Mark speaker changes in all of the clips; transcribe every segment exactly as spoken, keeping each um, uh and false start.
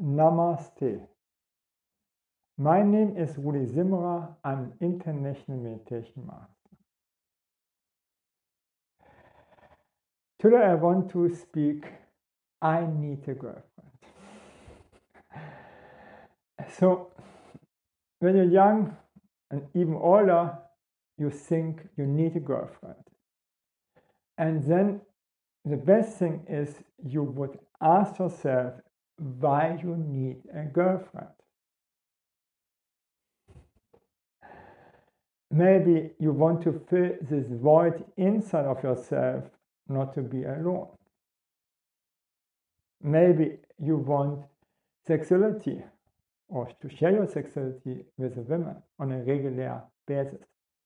Speaker 1: Namaste. My name is Rudi Zimmerer. I'm an international meditation master. Today I want to speak, I need a girlfriend. So, when you're young and even older, you think you need a girlfriend. And then the best thing is you would ask yourself why you need a girlfriend. Maybe you want to fill this void inside of yourself, not to be alone. Maybe you want sexuality or to share your sexuality with a woman on a regular basis.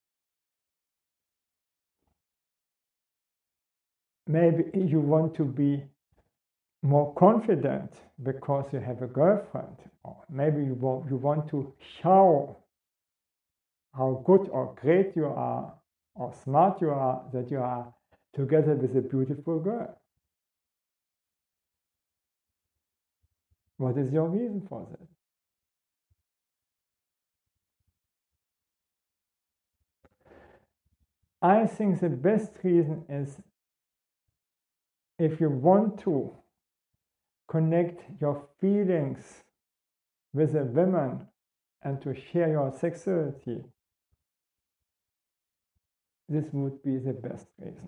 Speaker 1: Maybe you want to be more confident because you have a girlfriend. Or maybe you want, you want to show how good or great you are or smart you are that you are together with a beautiful girl. What is your reason for that? I think the best reason is if you want to connect your feelings with a woman and to share your sexuality, this would be the best reason.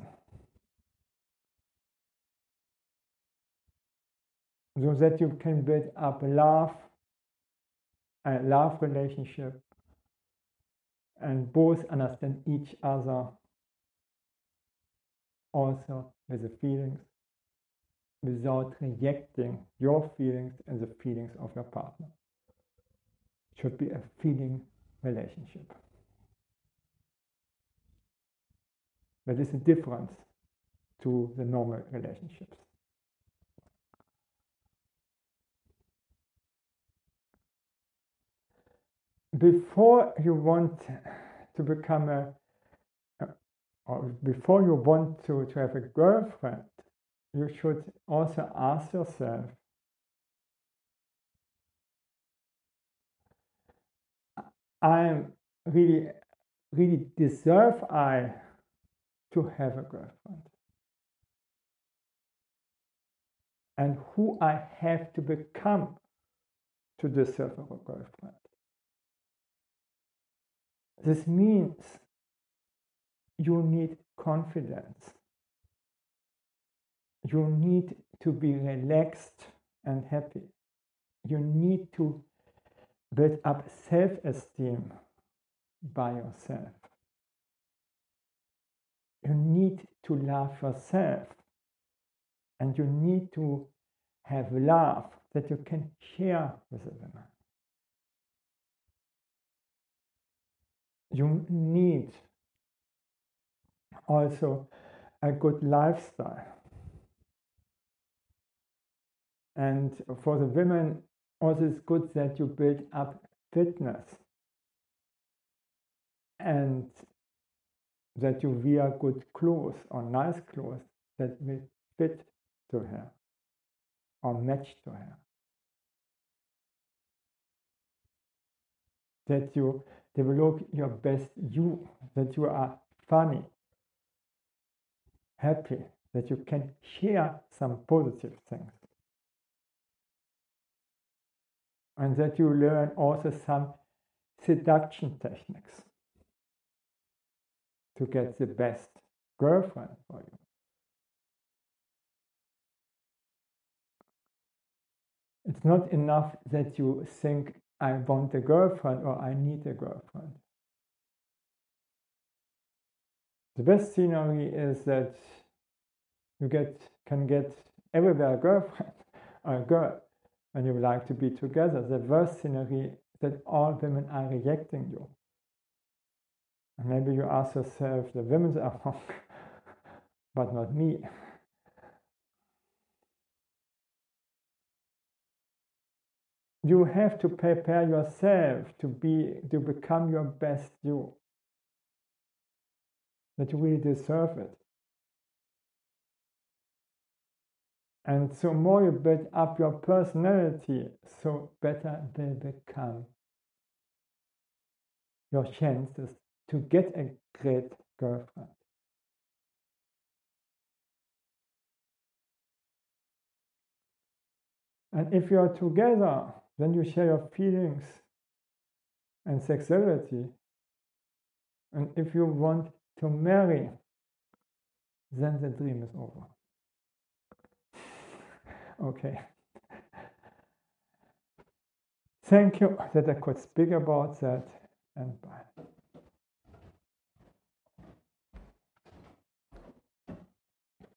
Speaker 1: So that you can build up love, a love relationship, and both understand each other also with the feelings, without rejecting your feelings and the feelings of your partner. It should be a feeling relationship. That is a difference to the normal relationships. Before you want to become a, or before you want to, to have a girlfriend, you should also ask yourself, I'm really, really deserve I to have a girlfriend? And who I have to become to deserve a girlfriend? This means you need confidence. You need to be relaxed and happy. You need to build up self-esteem by yourself. You need to love yourself. And you need to have love that you can share with a woman. You need also a good lifestyle. And for the women, also it's good that you build up fitness and that you wear good clothes or nice clothes that will fit to her or match to her. That you develop your best you, that you are funny, happy, that you can share some positive things. And that you learn also some seduction techniques to get the best girlfriend for you. It's not enough that you think, I want a girlfriend or I need a girlfriend. The best scenery is that you get can get everywhere a girlfriend or a girl when you like to be together. The worst scenery is that all women are rejecting you. And maybe you ask yourself, the women are wrong, but not me. You have to prepare yourself to be to become your best you. That you really deserve it. And so more you build up your personality, so better they become your chances to get a great girlfriend. And if you are together, then you share your feelings and sexuality. And if you want to marry, then the dream is over. Okay. Thank you that I could speak about that, and bye.